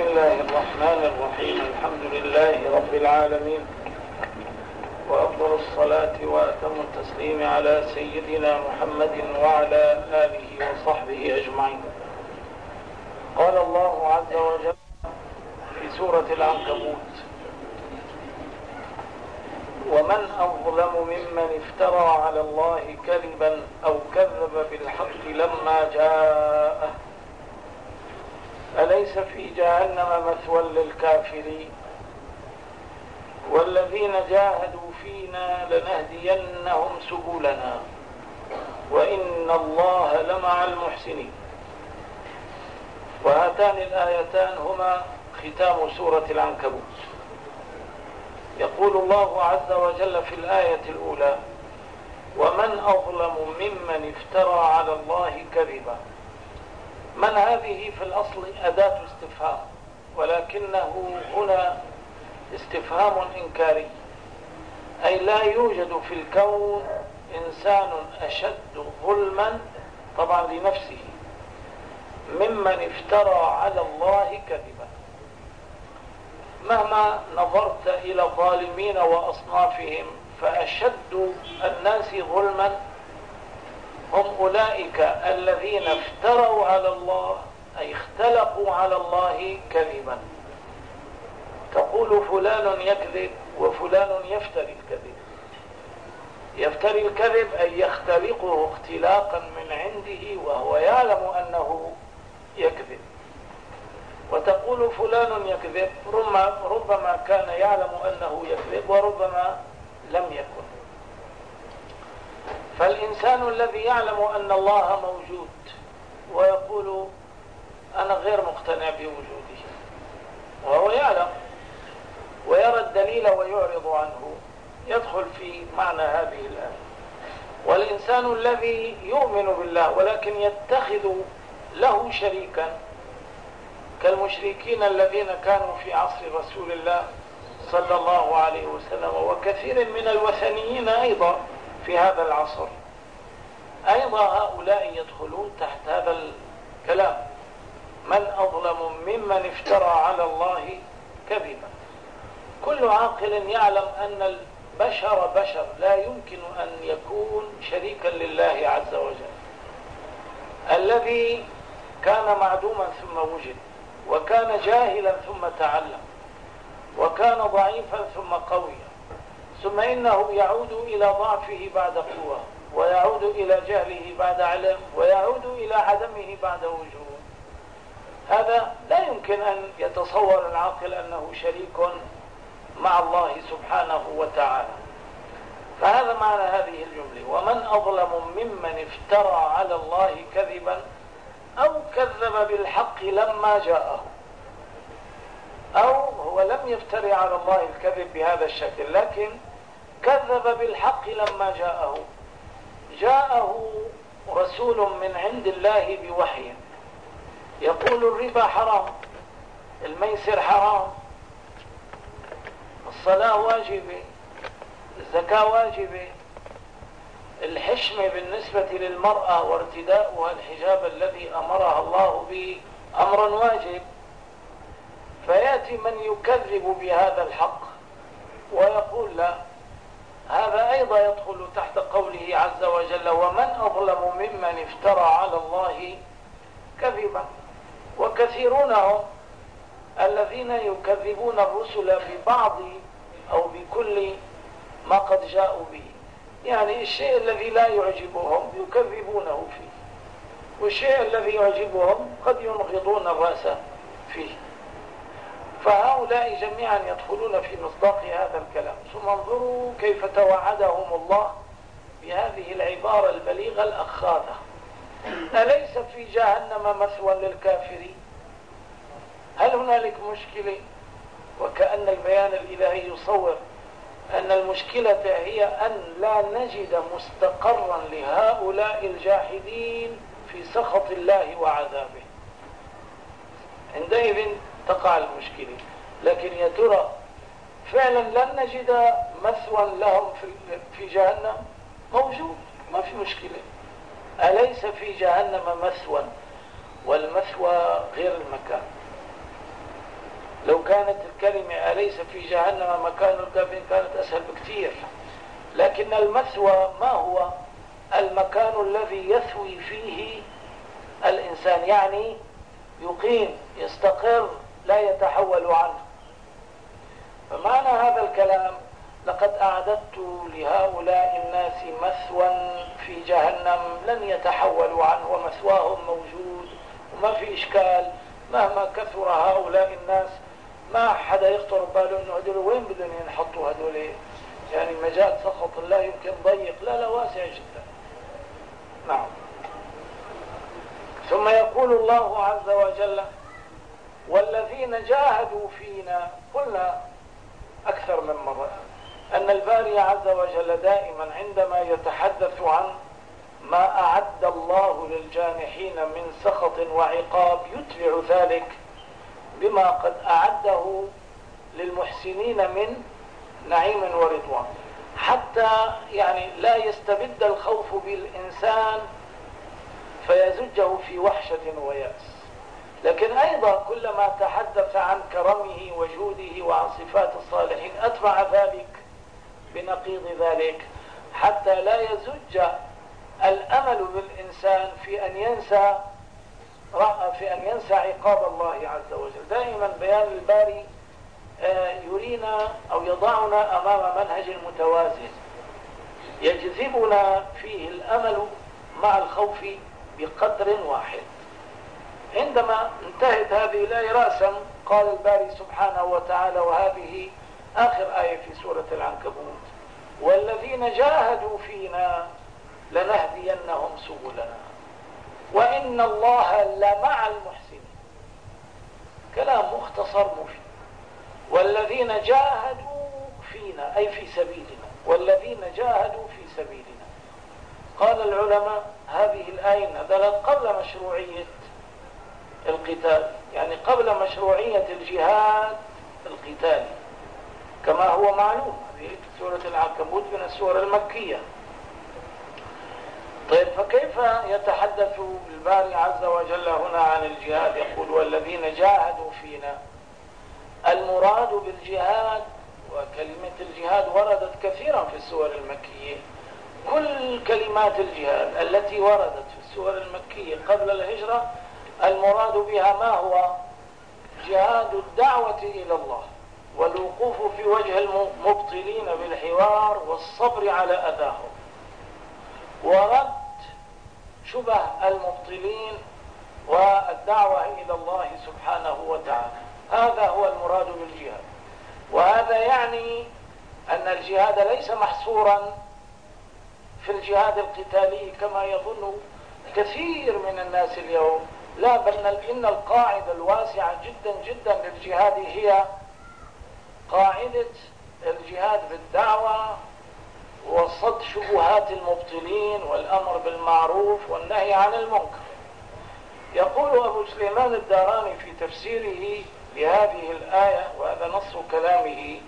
الله الرحمن الرحيم. الحمد لله رب العالمين، وأفضل الصلاة وأتم التسليم على سيدنا محمد وعلى آله وصحبه أجمعين. قال الله عز وجل في سورة العنكبوت: ومن أظلم ممن افترى على الله كذبا أو كذب بالحق لما جاءه أليس في جهنم مثوى للكافرين والذين جاهدوا فينا لنهدينهم سبلنا وإن الله لمع المحسنين. وهاتان الآيتان هما ختام سورة العنكبوت. يقول الله عز وجل في الآية الأولى: ومن أظلم ممن افترى على الله كذبا. من هذه في الأصل أداة استفهام، ولكنه هنا استفهام إنكاري، أي لا يوجد في الكون إنسان أشد ظلما طبعا لنفسه ممن افترى على الله كذبا. مهما نظرت إلى الظالمين وأصنافهم فأشد الناس ظلما هم أولئك الذين افتروا على الله، أي اختلقوا على الله كذبا. تقول فلان يكذب وفلان يفتري الكذب. يفتري الكذب أي يختلقه اختلاقا من عنده وهو يعلم أنه يكذب. وتقول فلان يكذب ربما كان يعلم أنه يكذب وربما لم يكن. فالإنسان الذي يعلم أن الله موجود ويقول أنا غير مقتنع بوجوده، وهو يعلم ويرى الدليل ويعرض عنه، يدخل في معنى هذه الآية. والإنسان الذي يؤمن بالله ولكن يتخذ له شريكا كالمشركين الذين كانوا في عصر رسول الله صلى الله عليه وسلم، وكثير من الوثنيين أيضا في هذا العصر، أيضا هؤلاء يدخلون تحت هذا الكلام: من أظلم ممن افترى على الله كذبا. كل عاقل يعلم أن البشر بشر، لا يمكن أن يكون شريكا لله عز وجل. الذي كان معدوما ثم وجد، وكان جاهلا ثم تعلم، وكان ضعيفا ثم قويا، ثم إنه يعود إلى ضعفه بعد قوة، ويعود إلى جهله بعد علم، ويعود إلى عدمه بعد وجود. هذا لا يمكن أن يتصور العاقل أنه شريك مع الله سبحانه وتعالى. فهذا معنى هذه الجملة: ومن أظلم ممن افترى على الله كذبا أو كذب بالحق لما جاءه. أو هو لم يفتري على الله الكذب بهذا الشكل، لكن كذب بالحق لما جاءه. جاءه رسول من عند الله بوحي يقول الربا حرام، الميسر حرام، الصلاة واجبة، الزكاة واجبة، الحشمة بالنسبة للمرأة وارتداؤها الحجاب الذي أمرها الله به أمرا واجب. فيأتي من يكذب بهذا الحق ويقول لا، هذا أيضا يدخل تحت قوله عز وجل: ومن أظلم ممن افترى على الله كذبا. وكثيرون هم الذين يكذبون الرسل ببعض أو بكل ما قد جاءوا به، يعني الشيء الذي لا يعجبهم يكذبونه فيه، والشيء الذي يعجبهم قد ينغضون الرأس فيه. فهؤلاء جميعا يدخلون في مصداق هذا الكلام. ثم انظروا كيف توعدهم الله بهذه العبارة البليغة الأخاذة: أليس في جهنم مثوى للكافرين. هل هنالك مشكلة؟ وكأن البيان الإلهي يصور أن المشكلة هي أن لا نجد مستقرا لهؤلاء الجاحدين في سخط الله وعذابه. عندئذ تقع المشكلة. لكن يا ترى فعلا لن نجد مثوى لهم في جهنم؟ موجود، ما في مشكلة. أليس في جهنم مثوى؟ والمثوى غير المكان. كانت الكلمة أليس في جهنم مكان الكافرين كانت أسهل بكثير. لكن المثوى ما هو؟ المكان الذي يثوي فيه الإنسان، يعني يقيم يستقر لا يتحول عنه. فمعنى هذا الكلام لقد أعددت لهؤلاء الناس مثوى في جهنم لن يتحولوا عنه ومثواهم موجود وما في إشكال. مهما كثر هؤلاء الناس ما حدا يخطر باله انه هدول وين بدهم ينحطوا هدول، يعني مجال سخط الله يمكن ضيق، لا واسع جدا. نعم. ثم يقول الله عز وجل والذين جاهدوا فينا. قلنا أكثر من مرة أن الباري عز وجل دائما عندما يتحدث عن ما أعد الله للجانحين من سخط وعقاب يتبع ذلك بما قد أعده للمحسنين من نعيم ورضوان، حتى يعني لا يستبد الخوف بالإنسان فيزجه في وحشة ويأس. لكن أيضا كلما تحدث عن كرمه وجوده وعن صفات الصالحين أتبع ذلك بنقيض ذلك حتى لا يزج الأمل بالإنسان في أن ينسى عقاب الله عز وجل. دائما بيان الباري يرينا أو يضعنا أمام منهج متوازن يجذبنا فيه الأمل مع الخوف بقدر واحد. عندما انتهت هذه الآية رأسا قال الباري سبحانه وتعالى، وهذه آخر آية في سورة العنكبوت: والذين جاهدوا فينا لنهدينهم سبلنا وإن الله لمع المحسنين. كلام مختصر مفيد. والذين جاهدوا فينا أي في سبيلنا، والذين جاهدوا في سبيلنا. قال العلماء هذه الآية نزلت قبل مشروعية القتال، يعني قبل مشروعية الجهاد القتالي كما هو معلوم. هذه سورة العنكبوت من السور المكية. طيب فكيف يتحدث الباري عز وجل هنا عن الجهاد؟ يقول والذين جاهدوا فينا. المراد بالجهاد، وكلمة الجهاد وردت كثيرا في السور المكية، كل كلمات الجهاد التي وردت في السور المكية قبل الهجرة المراد بها ما هو؟ جهاد الدعوة إلى الله والوقوف في وجه المبطلين بالحوار والصبر على أذاهم ورد شبه المبطلين والدعوة إلى الله سبحانه وتعالى. هذا هو المراد بالجهاد. وهذا يعني أن الجهاد ليس محصورا في الجهاد القتالي كما يظن كثير من الناس اليوم، لا، بل إن القاعدة الواسعة جدا جدا للجهاد هي قاعدة الجهاد بالدعوة وصد شبهات المبطلين والأمر بالمعروف والنهي عن المنكر. يقول أبو سليمان الداراني في تفسيره لهذه الآية، وهذا نص كلامه: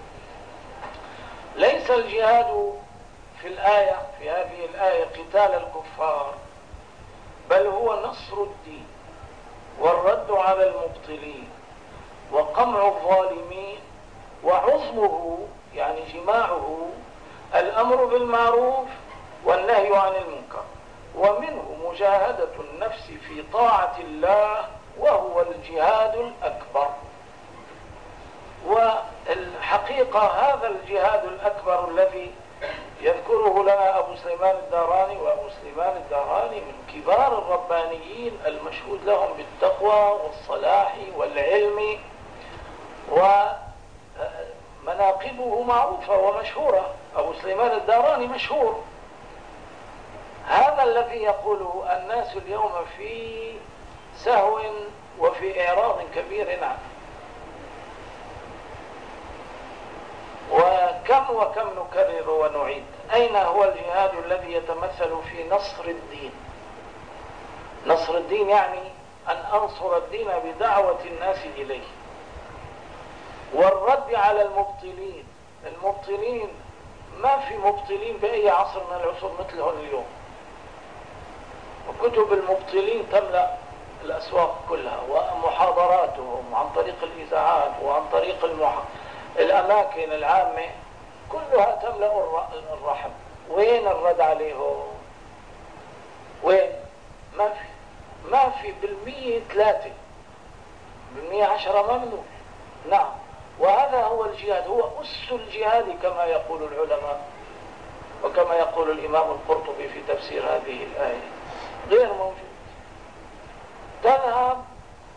ليس الجهاد في هذه الآية قتال الكفار، بل هو نصر الدين والرد على المبطلين وقمع الظالمين، وعظمه يعني جماعه الأمر بالمعروف والنهي عن المنكر، ومنه مجاهدة النفس في طاعة الله وهو الجهاد الأكبر. والحقيقة هذا الجهاد الأكبر الذي يذكره لنا أبو سليمان الداراني، وأبو سليمان الداراني من كبار الربانيين المشهود لهم بالتقوى والصلاح والعلم، ومناقبه معروفة ومشهورة. أبو سليمان الداراني مشهور. هذا الذي يقوله الناس اليوم في سهو وفي إعراض كبير عنه. وكم نكرر ونعيد: أين هو الجهاد الذي يتمثل في نصر الدين؟ نصر الدين يعني أن أنصر الدين بدعوة الناس إليه، والرد على المبطلين. المبطلين ما في مبطلين بأي عصر من العصور مثلهم اليوم، وكتب المبطلين تملأ الأسواق كلها ومحاضراتهم عن طريق الإذاعات وعن طريق الأماكن العامة كلها تملأ الرحم. وين الرد عليه؟ وين؟ ما في بالمية 3 بالمية 10 ممنوع. نعم، وهذا هو الجهاد، هو أس الجهاد كما يقول العلماء، وكما يقول الإمام القرطبي في تفسير هذه الآية، غير موجود. تذهب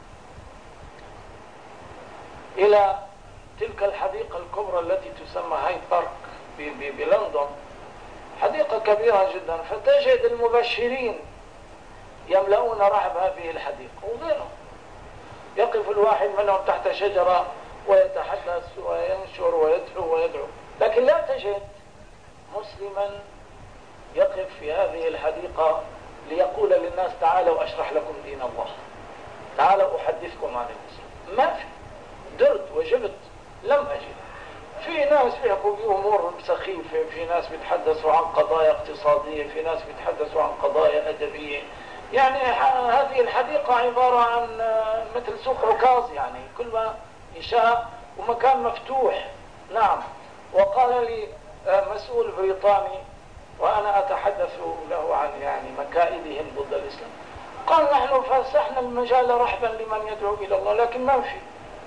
إلى تلك الحديقة الكبرى التي تسمى هايد بارك بلندن، حديقة كبيرة جدا، فتجد المبشرين يملؤون رحب هذه الحديقة وغيرهم. يقف الواحد منهم تحت شجرة ويتحدث وينشر ويدعو، لكن لا تجد مسلما يقف في هذه الحديقة ليقول للناس تعالوا أشرح لكم دين الله، تعالوا أحدثكم عن الإسلام. ما في، درت وجبت لم أجد. في ناس بيحكوا بأمور سخيفة، في ناس بيتحدثوا عن قضايا اقتصادية، في ناس بيتحدثوا عن قضايا أدبية. يعني هذه الحديقة عبارة عن مثل سوق عكاظ، يعني كل ما يشاء، ومكان مفتوح. نعم. وقال لي مسؤول بريطاني وأنا أتحدث له عن يعني مكائدهم ضد الإسلام، قال نحن فسحنا المجال رحبا لمن يدعو إلى الله، لكن ما في.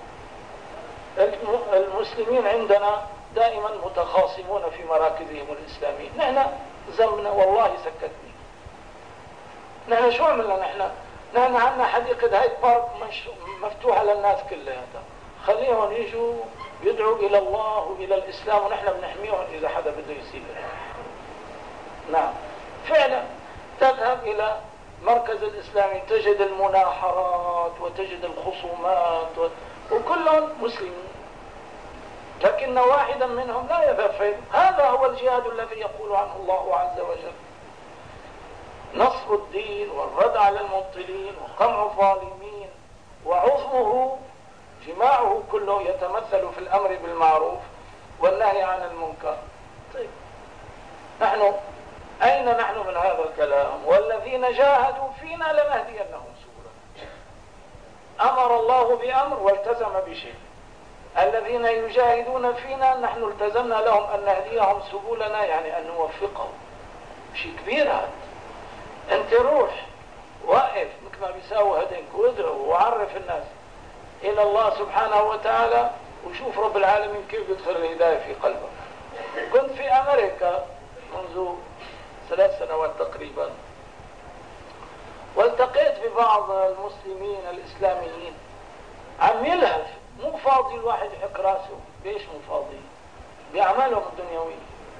المسلمين عندنا دائما متخاصمون في مراكزهم الإسلامية. نحن زمنا والله سكتني. نحن شو عملنا؟ نحن عندنا حديقة هايد بارك مفتوحة للناس كلها، خليهم يجوا يدعوا إلى الله وإلى الإسلام، ونحن بنحميهم إذا حدا بده يسيب. نعم فعلا. تذهب إلى مركز الإسلامي تجد المناحرات وتجد الخصومات وكلهم مسلمين، لكن واحدا منهم لا يذهب. هذا هو الجهاد الذي يقول عنه الله عز وجل: نصر الدين والرد على المبطلين وقمع الظالمين، وعظمه جماعه كله يتمثل في الأمر بالمعروف والنهي عن المنكر. طيب نحن أين نحن من هذا الكلام؟ والذين جاهدوا فينا لنهدينهم سبلنا. أمر الله بأمر والتزم بشيء. الذين يجاهدون فينا نحن التزمنا لهم أن نهديهم سبلنا، يعني أن نوفقهم. شيء كبير هذا. أنت روح وقف مثل ما بيساوي هدينك وادعو وعرف الناس إلى الله سبحانه وتعالى، وشوف رب العالمين كيف يدخل الهداية في قلبك. كنت في أمريكا منذ 3 سنوات تقريبا، والتقيت ببعض المسلمين الإسلاميين عم يلهف، مو فاضي الواحد يحك راسه. ليش مو فاضي؟ بأعمالهم الدنيوية.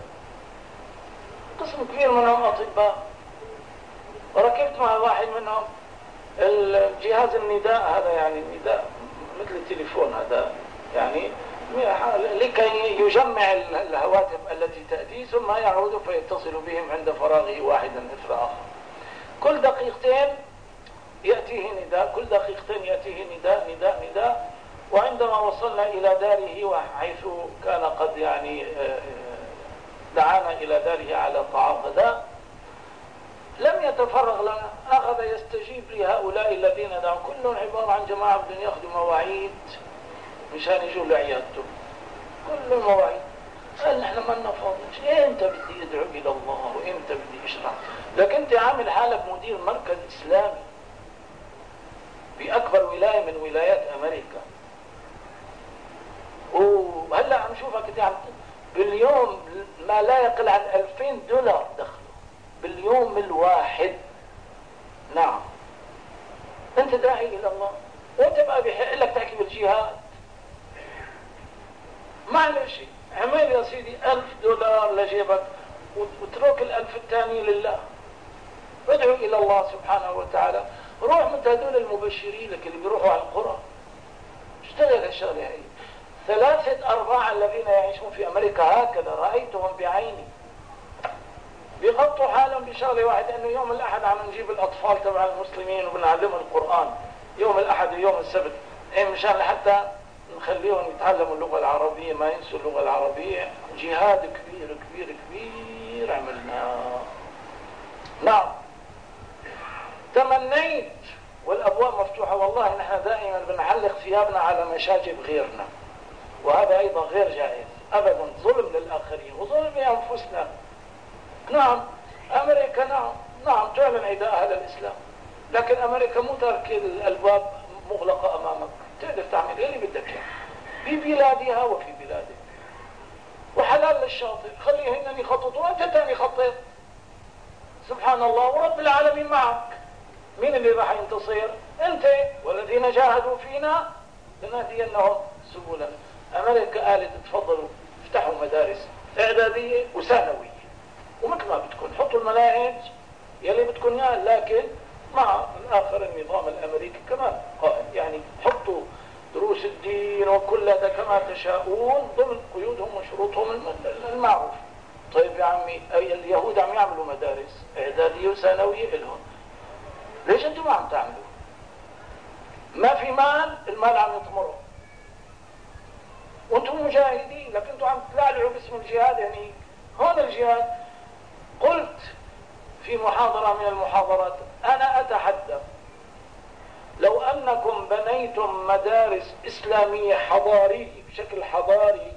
قسم كبير منهم أطباء، وركبت مع واحد منهم الجهاز النداء هذا، يعني النداء مثل التليفون هذا، يعني لكي يجمع الهواتف التي تأتي ثم يعود فيتصل بهم عند فراغه واحدا مثل آخر. كل دقيقتين يأتيه نداء، كل دقيقتين يأتيه نداء. وعندما وصلنا إلى داره، وحيث كان قد يعني دعانا إلى داره على طعام غداء، لم يتفرغ لنا، أخذ يستجيب لهؤلاء الذين دعوا. كلهم عبارة عن جماعة بدهم ياخذوا مواعيد مشان يجوا لعيادته، كل المواعيد. قال نحن ما لنا فاضيين، امتى بدي ادعو الى الله وامتى بدي اشرح لك؟ انت عامل حالك مدير مركز اسلامي باكبر ولايه من ولايات امريكا، وهلا عم شوفك انت عم باليوم ما لا يقل عن $2000 دخله باليوم الواحد. نعم انت داعي الى الله، وانت بقى بيحق لك تحكي بالجهاد. معلش عمل يا سيدي $1000 لجيبك، واترك ال1000 الثاني لله. ادعو الى الله سبحانه وتعالى. روح مثل هذول المبشرين لك اللي بيروحوا على القرى، اشتغل هالشغله هي. 3/4 الذين يعيشون في امريكا هكذا رأيتهم بعيني، بيغطوا حالهم بشغله واحده، انه يوم الاحد عم نجيب الاطفال تبع المسلمين وبنعلمهم القرآن يوم الاحد ويوم السبت، مشان لحتى نخليهم يتعلموا اللغة العربية، ما ينسوا اللغة العربية. جهاد كبير كبير كبير عملناه. نعم تمنيت والأبواب مفتوحة. والله نحن دائما بنعلق ثيابنا على مشاجب غيرنا، وهذا أيضا غير جائز أبدا، ظلم للآخرين وظلم لأنفسنا. نعم أمريكا نعم تعلن عداءها للإسلام، لكن أمريكا مو ترك الأبواب مغلقة أمامك، تقدر تعمل اللي بدك اياه في بلادها وفي بلادك، وحلال للشاطئ، خليهن يخططوا وانت تاني خطط. سبحان الله، ورب العالمين معك. مين اللي راح ينتصر؟ انت. والذين جاهدوا فينا لنهدينهم سبلنا. امريكا قالت تفضلوا افتحوا مدارس اعداديه وثانويه ومثل ما بدكم حطوا المناهج يلي بدكم اياه، لكن مع الاخر النظام الامريكي كمان قائم، يعني حطوا دروس الدين وكل هذا كما تشاءون ضمن قيودهم وشروطهم المعروف. طيب يا عمي اليهود عم يعملوا مدارس اعداديه وثانويه الهم، ليش انتم ما عم تعملوا؟ ما في مال، المال عم يطمروا وانتم مجاهدين، لكن انتم عم تلعلعوا باسم الجهاد. يعني هون الجهاد. قلت في محاضرة من المحاضرات انا اتحدى لو انكم بنيتم مدارس اسلامية حضارية بشكل حضاري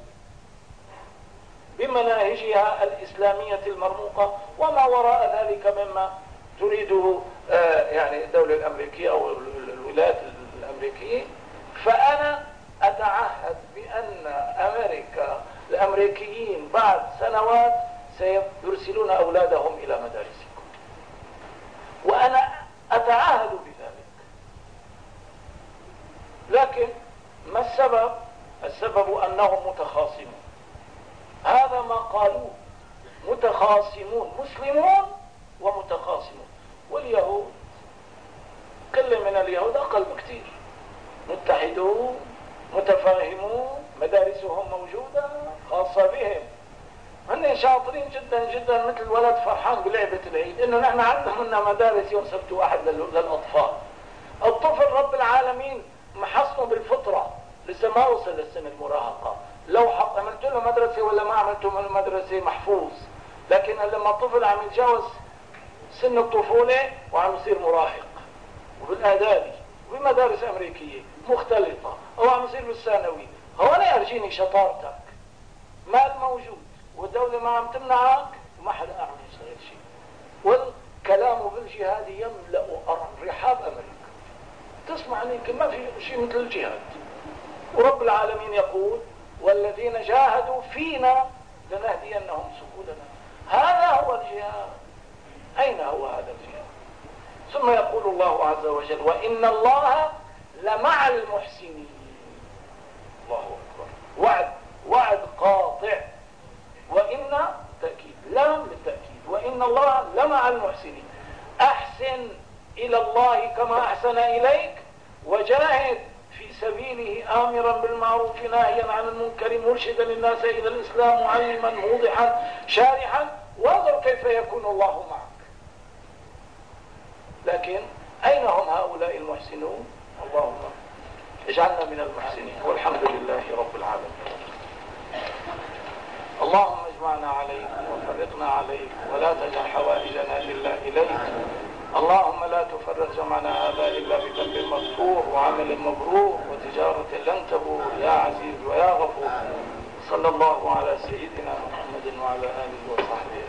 بمناهجها الاسلامية المرموقة وما وراء ذلك مما تريده يعني الدولة الامريكية او الولايات الامريكية، فانا اتعهد بان الامريكيين بعد سنوات سيرسلون اولادهم الى مدارسكم، وانا اتعهد بذلك. لكن ما السبب؟ السبب انهم متخاصمون. هذا ما قالوه، متخاصمون، مسلمون ومتخاصمون. واليهود كل من اليهود اقل بكثير، متحدون متفاهمون، مدارسهم موجودة خاصة بهم، هن شاطرين جدا جدا، مثل الولد فرحان بلعبة العيد انه نحن عندنا مدارس يوم سبت واحد للاطفال. الطفل رب العالمين محصنه بالفطرة، لسه ما وصل لسن المراهقة. لو عملت له مدرسة ولا ما عملت له مدرسة محفوظ، لكن لما الطفل عم يتجاوز سن الطفولة وعم يصير مراهق وبالآدابي وبمدارس أمريكية مختلطة أو عم يصير بالثانوي، هون أرجيني شطارتك. مال موجود والدولة ما عم تمنعك وما حدا عم يشتغل شيء، والكلام بالجهاد يملأ رحاب أمريكا. تسمع عليك ما في شيء مثل الجهاد. ورب العالمين يقول والذين جاهدوا فينا لنهدينهم سبلنا. هذا هو الجهاد. أين هو هذا الجهاد؟ ثم يقول الله عز وجل وإن الله لمع المحسنين. الله أكبر. وعد قاطع، وإن تأكيد، لام للتأكيد، وإن الله لمع المحسنين. أحسن إلى الله كما أحسن إليك، وجاهد في سبيله آمرا بالمعروف ناهيا عن المنكر مرشدا الناس إلى الإسلام معلما موضحا شارحا، وانظر كيف يكون الله معك. لكن أين هم هؤلاء المحسنون؟ اللهم اجعلنا من المحسنين، والحمد لله رب العالمين. اللهم اجمعنا عليك وفرقنا عليك، ولا تجعل حوائجنا إلا إليك. اللهم لا تفرق جمعنا هذا إلا بذنب مغفور وعمل مبرور وتجارة لن تبور يا عزيز ويا غفور. صلى الله على سيدنا محمد وعلى آله وصحبه.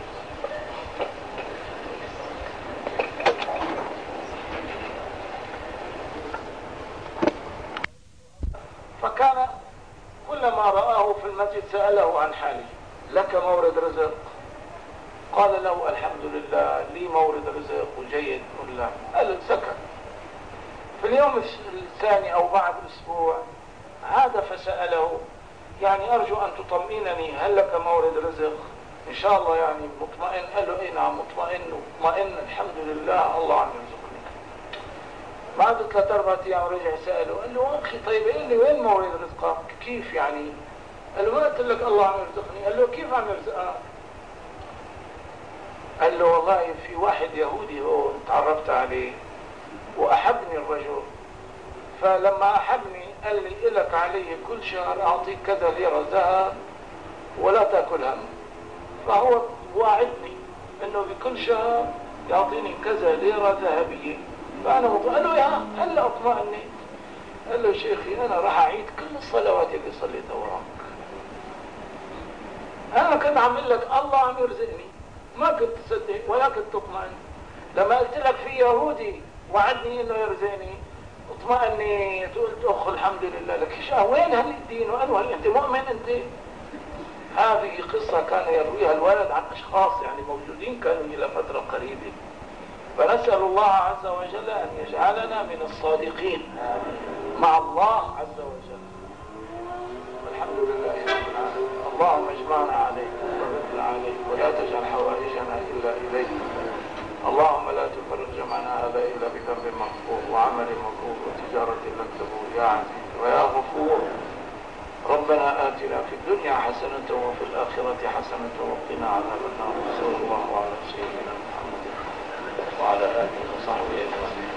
فكان كلما رآه في المسجد سأله عن حاله. لك مورد رزق؟ قال له الحمد لله لي مورد رزق وجيد ولا. قال سكت. في اليوم الثاني أو بعد أسبوع عاد فسأله يعني أرجو أن تطمئنني، هل لك مورد رزق إن شاء الله يعني مطمئن؟ قال له إيه نعم مطمئن الحمد لله الله عم يرزقني. بعد 3-4 أيام رجع سأله قال له أخي طيب قل لي وين مورد رزقك؟ كيف يعني؟ قال له ما قلت لك الله عم يرزقني؟ قال له كيف عم يرزقك؟ قال له والله في واحد يهودي هو تعرفت عليه وأحبني الرجل، فلما أحبني قال لي لك عليه كل شهر أعطيك كذا ليرة ذهب ولا تأكل هم. فهو واعدني أنه بكل شهر يعطيني كذا ليرة ذهبية، فأنا قال له يا هلا اطمئني. قال له شيخي أنا راح أعيد كل الصلوات اللي صليتها وراك، أنا كنت عامل لك الله عم يرزقني، ما كنت تصدق ولا كنت تطمئن. لما قلت لك في يهودي وعدني إنه يرزقني اطمئني، قلت أخ الحمد لله لك. وين هالدين وأنه أنت مؤمن أنت؟ هذه قصة كان يرويها الولد عن أشخاص يعني موجودين كانوا إلى فترة قريبة. فنسأل الله عز وجل أن يجعلنا من الصادقين مع الله عز وجل. والحمد لله رب العالمين. اللهم اجمعنا عليك وبارك عليك ولا تجعل حوائجنا إلا إليك. اللهم لا تفرج جمعنا هذا إلا بذنب مغفور وعمل مبرور وتجارة لن تبور يا عزيز ويا غفور. ربنا آتنا في الدنيا حسنة وفي الآخرة حسنة وقنا عذاب النار. صلى الله على سيدنا محمد وعلى آله وصحبه أجمعين.